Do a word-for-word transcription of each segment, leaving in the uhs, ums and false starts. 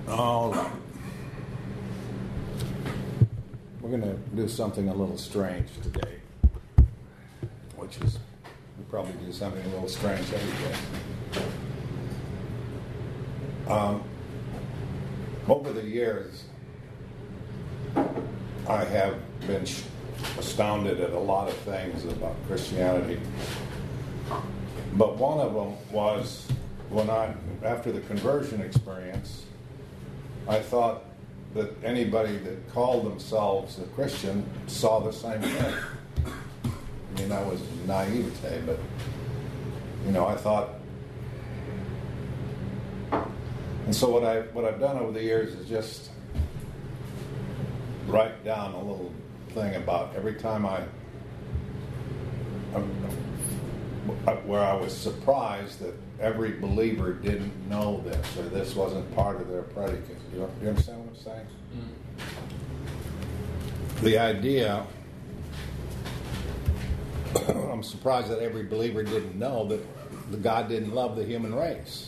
All right. We're going to do something a little strange today, which is, we probably do something a little strange every day. Um, over the years, I have been sh- astounded at a lot of things about Christianity. But one of them was when I, after the conversion experience, I thought that anybody that called themselves a Christian saw the same thing. I mean, that was naivete, but, you know, I thought. And so what, I, what I've done over the years is just write down a little thing about every time I, where I was surprised that every believer didn't know this, or this wasn't part of their predicate. You, you understand what I'm saying? Mm. The idea, I'm surprised that every believer didn't know that the God didn't love the human race.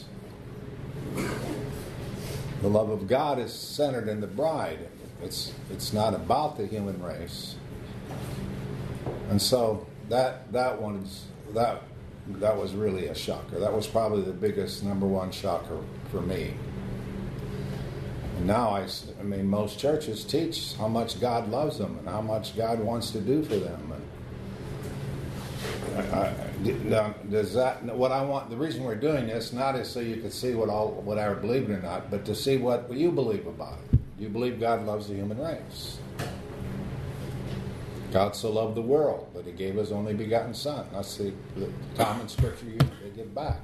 The love of God is centered in the bride. It's it's not about the human race. And so that that one's that that was really a shocker. That was probably the biggest number one shocker for me. And now I, I mean, most churches teach how much God loves them and how much God wants to do for them. And I, I, does that what I want? The reason we're doing this not is so you can see what all what I believe or not, but to see what you believe about it. You believe God loves the human race. God so loved the world that He gave His only begotten Son. That's the, the common scripture you they give back.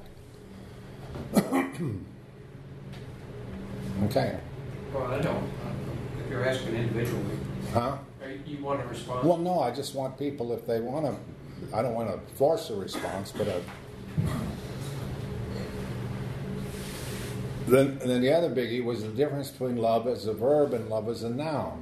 Okay. Well, I don't. If you're asking individually, huh? You want a response? Well, no. I just want people, if they want to. I don't want to force a response, but I, then and then the other biggie was the difference between love as a verb and love as a noun.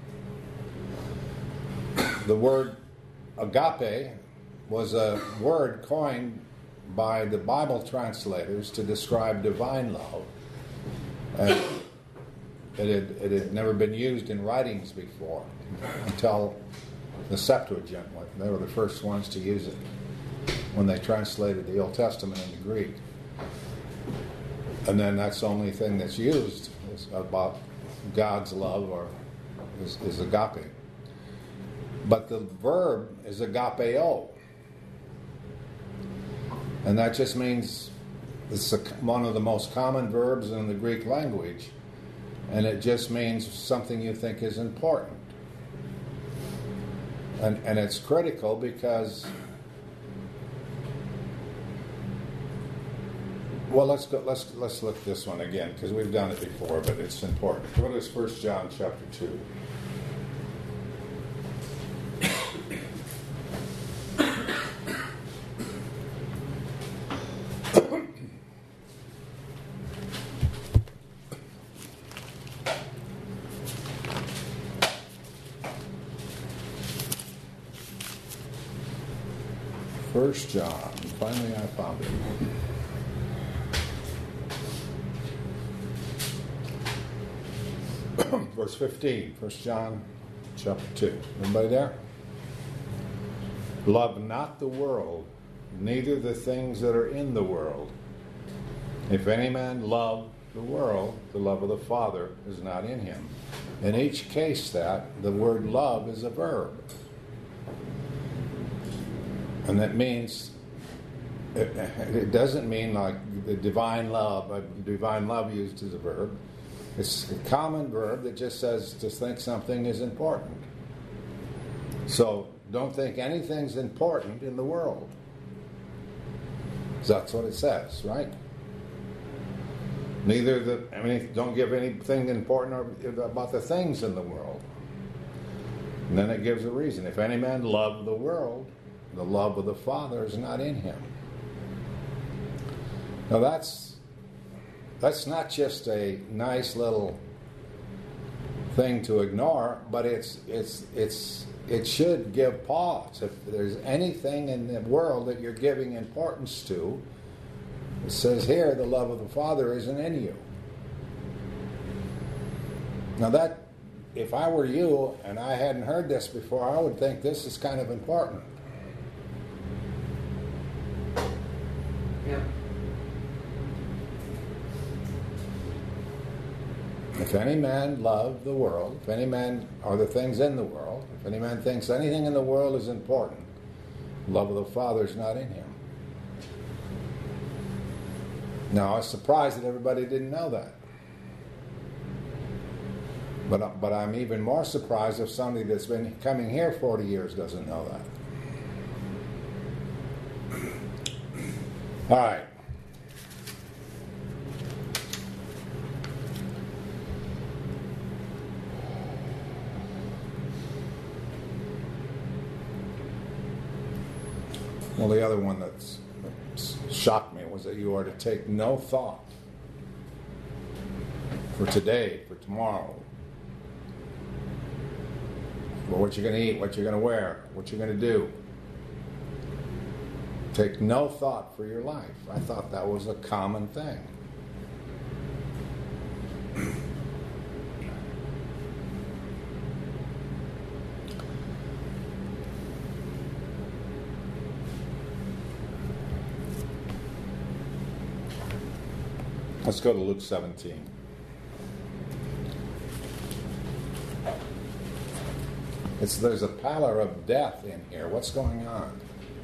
The word agape was a word coined by the Bible translators to describe divine love. And it had, it had never been used in writings before until the Septuagint. They were the first ones to use it when they translated the Old Testament into Greek. And then that's the only thing that's used is about God's love or is, is agape. But the verb is agapeo. And that just means it's a, one of the most common verbs in the Greek language. And it just means something you think is important. And, and it's critical because, well, let's go, let's let's look at this one again because we've done it before, but it's important. What is First John chapter two? First John. Finally, I found it. Verse fifteen. First John, chapter two. Everybody there? Love not the world, neither the things that are in the world. If any man love the world, the love of the Father is not in him. In each case, that the word love is a verb. And that means, it, it doesn't mean like the divine love, divine love used as a verb. It's a common verb that just says to think something is important. So don't think anything's important in the world. That's what it says, right? Neither the, I mean, don't give anything important about the things in the world. And then it gives a reason. If any man love the world, the love of the Father is not in him. Now that's that's not just a nice little thing to ignore, but it's it's it's it should give pause. If there's anything in the world that you're giving importance to, it says here the love of the Father isn't in you. Now that, if I were you and I hadn't heard this before, I would think this is kind of important. Yeah. If any man love the world, if any man, or the things in the world, if any man thinks anything in the world is important, love of the Father is not in him. Now, I was surprised that everybody didn't know that. But, but I'm even more surprised if somebody that's been coming here forty years doesn't know that. All right. Well, the other one that's shocked me was that you are to take no thought for today, for tomorrow, for what you're going to eat, what you're going to wear, what you're going to do. Take no thought for your life. I thought that was a common thing. Let's go to Luke seventeen. It's, there's a pallor of death in here. What's going on?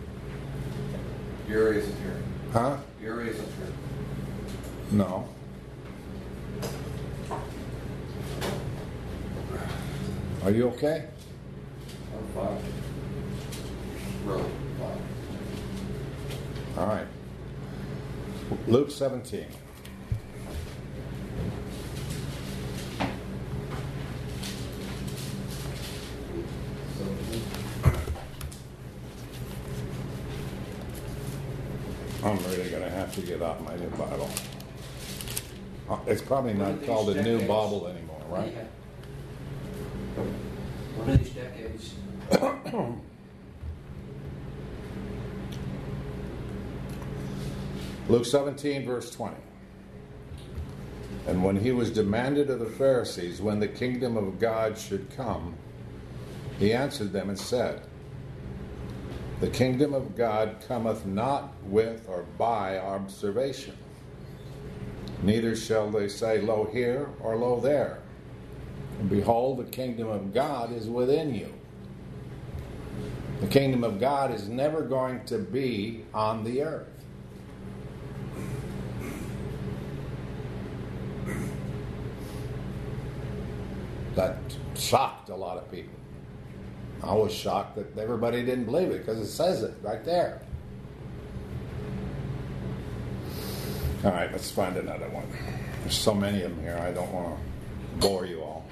Gary isn't here. Huh? Gary isn't here. No. Are you okay? I'm fine. Really fine. All right. Luke seventeen. I'm really going to have to get out my new Bible. Uh, It's probably One not of these called a new decades. Bible anymore, right? Yeah. One of these decades. Luke seventeen, verse twenty. And when he was demanded of the Pharisees when the kingdom of God should come, he answered them and said, the kingdom of God cometh not with or by observation. Neither shall they say, lo here or lo there. And behold, the kingdom of God is within you. The kingdom of God is never going to be on the earth. That shocked a lot of people. I was shocked that everybody didn't believe it because it says it right there. All right, let's find another one. There's so many of them here, I don't want to bore you all.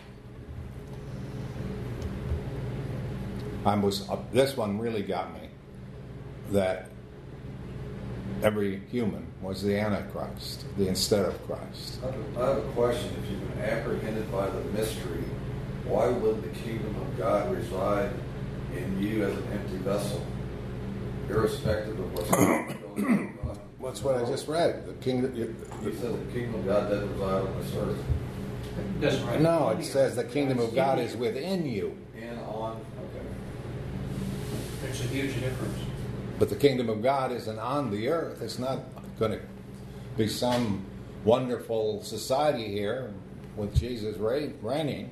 I was uh, this one really got me, that every human was the Antichrist, the instead of Christ. I have, a, I have a question. If you've been apprehended by the mystery, why would the kingdom of God reside in you as an empty vessel, irrespective of what's going on? That's what I just read. The kingdom. You said the kingdom of God doesn't reside on this earth. Doesn't right. No, it says the kingdom of God is within you. And on, okay. There's a huge difference. But the kingdom of God isn't on the earth. It's not going to be some wonderful society here with Jesus reigning.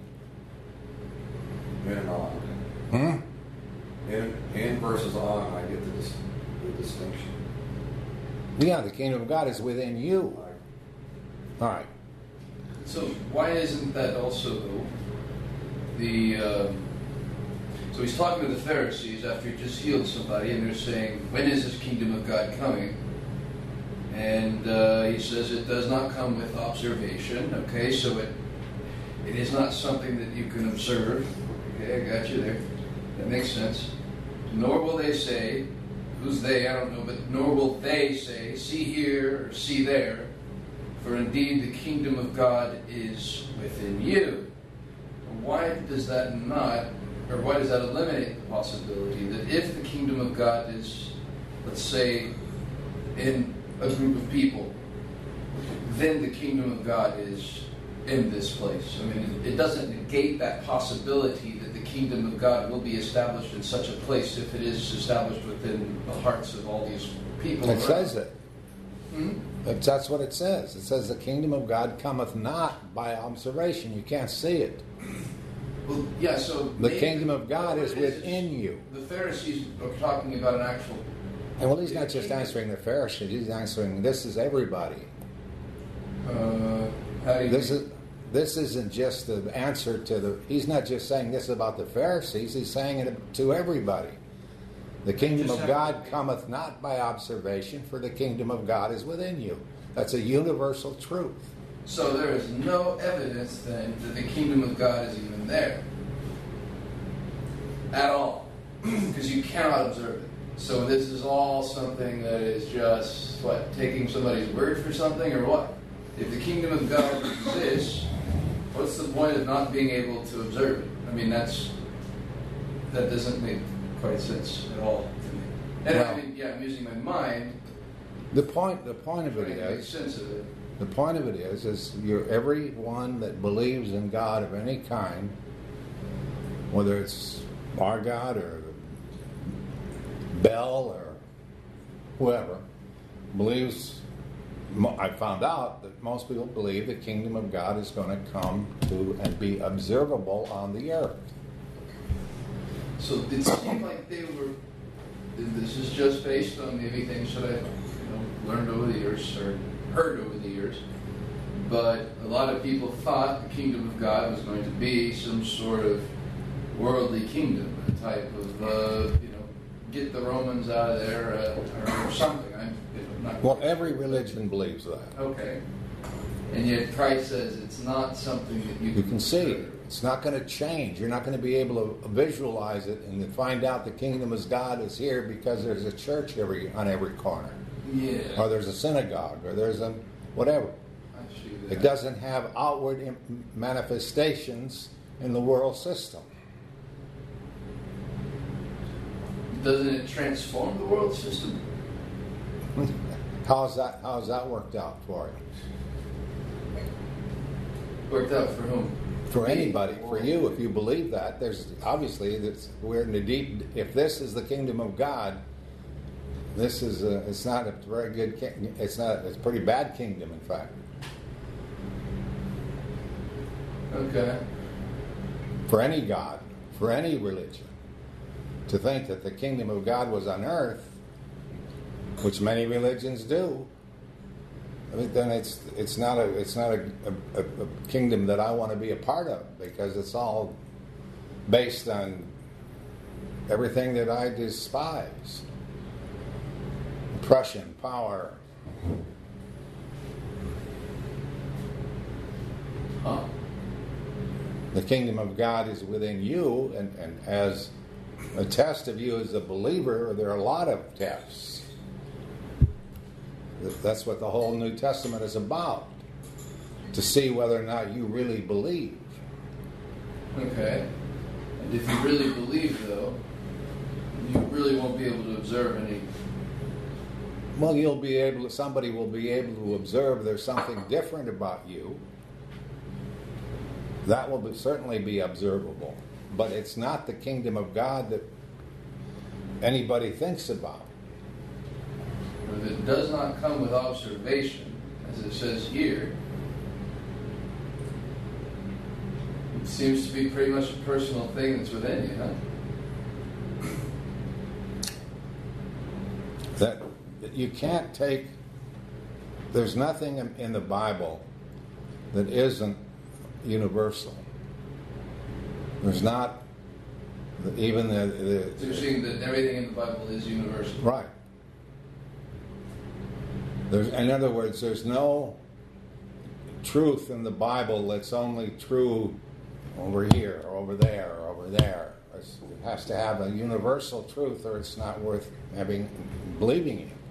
And on. Hmm? In, in versus on, I get the, dis- the distinction. Yeah, the kingdom of God is within you. All right. So why isn't that also though the? Um, so he's talking to the Pharisees after he just healed somebody, and they're saying, "When is this kingdom of God coming?" And uh, he says it does not come with observation. Okay, so it it is not something that you can observe. Okay, I got you there. That makes sense. Nor will they say, who's they? I don't know, but nor will they say, "See here" or "See there." For indeed the kingdom of God is within you. Why does that not, or why does that eliminate the possibility that if the kingdom of God is, let's say, in a group of people, then the kingdom of God is in this place. I mean, it, it doesn't negate that possibility that the kingdom of God will be established in such a place if it is established within the hearts of all these people. It around. says it. Hmm? That's that's what it says. It says the kingdom of God cometh not by observation. You can't see it. Well, yeah, so The maybe kingdom of God what is it within you. The Pharisees are talking about an actual. And well, he's not just answering the Pharisees. He's answering, this is everybody. Uh, how do you This is this isn't just the answer to the. He's not just saying this about the Pharisees. He's saying it to everybody. The kingdom Just of have- God cometh not by observation, for the kingdom of God is within you. That's a universal truth. So there is no evidence then that the kingdom of God is even there at all, because you cannot observe it. So this is all something that is just what, taking somebody's word for something, or what? If the kingdom of God exists, what's the point of not being able to observe it? I mean, that's that doesn't make quite sense at all to me. And Well- I mean, yeah, I'm using my mind The point the point of it trying to make is sense of it. the point of it is is you're everyone that believes in God of any kind, whether it's our God or Bell or whoever, believes. mo- I found out that most people believe the kingdom of God is going to come to and be observable on the earth. So it seemed like they were. This is just based on maybe things that I've you know, learned over the years or heard over the years. But a lot of people thought the kingdom of God was going to be some sort of worldly kingdom, a type of uh, you know, get the Romans out of there uh, or something. I'm, you know, not Well, every religion believes that. okay. And yet Christ says it's not something that you, You can see it's not going to change. You're not going to be able to visualize it and then find out the kingdom of God is here because there's a church every on every corner, Yeah. or there's a synagogue, or there's a whatever. I see that. It doesn't have outward im- manifestations in the world system. Doesn't it transform the world system? How's that? How's that worked out for you? Worked out for whom? For Me? anybody, for you, if you believe that, there's obviously that's we're in the deep. If this is the kingdom of God, this is a, it's not a very good. ki- It's not. It's a pretty bad kingdom, in fact. Okay. For any God, for any religion, to think that the kingdom of God was on earth, which many religions do, I mean, then it's it's not a it's not a, a, a kingdom that I want to be a part of, because it's all based on everything that I despise: oppression, power. Huh. The kingdom of God is within you, and, and as a test of you as a believer, there are a lot of tests. That's what the whole New Testament is about, to see whether or not you really believe. Okay. And if you really believe, though, you really won't be able to observe any. Well, you'll be able to, somebody will be able to observe there's something different about you. That will be, certainly be observable. But it's not the kingdom of God that anybody thinks about. If it does not come with observation, as it says here, it seems to be pretty much a personal thing that's within you, huh? That, that you can't take, there's nothing in, in the Bible that isn't universal. There's not even the, the So you're saying that everything in the Bible is universal. right. There's, in other words, there's no truth in the Bible that's only true over here or over there or over there. It's, it has to have a universal truth, or it's not worth having believing in.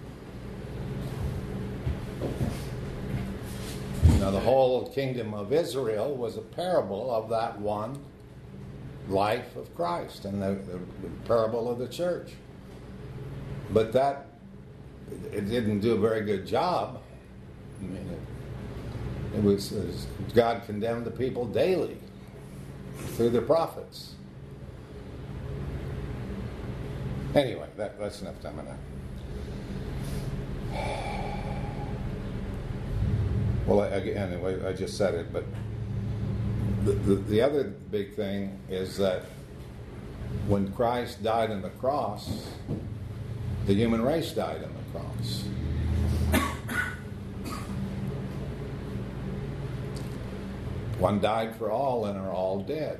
Now, the whole kingdom of Israel was a parable of that one life of Christ and the, the, the parable of the church. But that, it didn't do a very good job. I mean, it, It was uh, God condemned the people daily through the prophets. Anyway, that, that's enough time on that. Well, I, again, anyway, I just said it, but the, the, the other big thing is that when Christ died on the cross, the human race died on the cross. One died for all and are all dead.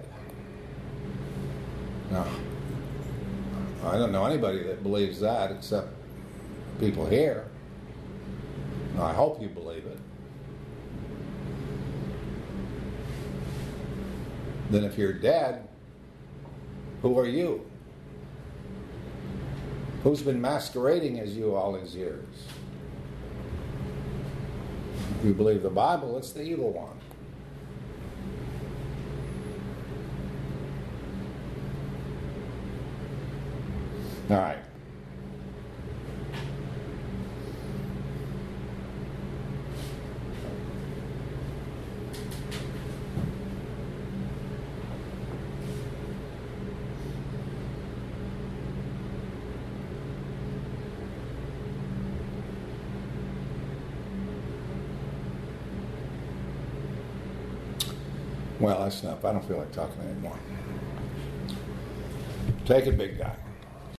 Now, I don't know anybody that believes that except people here. Now, I hope you believe it. Then if you're dead, who are you? Who's been masquerading as you all these years? If you believe the Bible, it's the evil one. All right. Well, that's enough. I don't feel like talking anymore. Take it, big guy.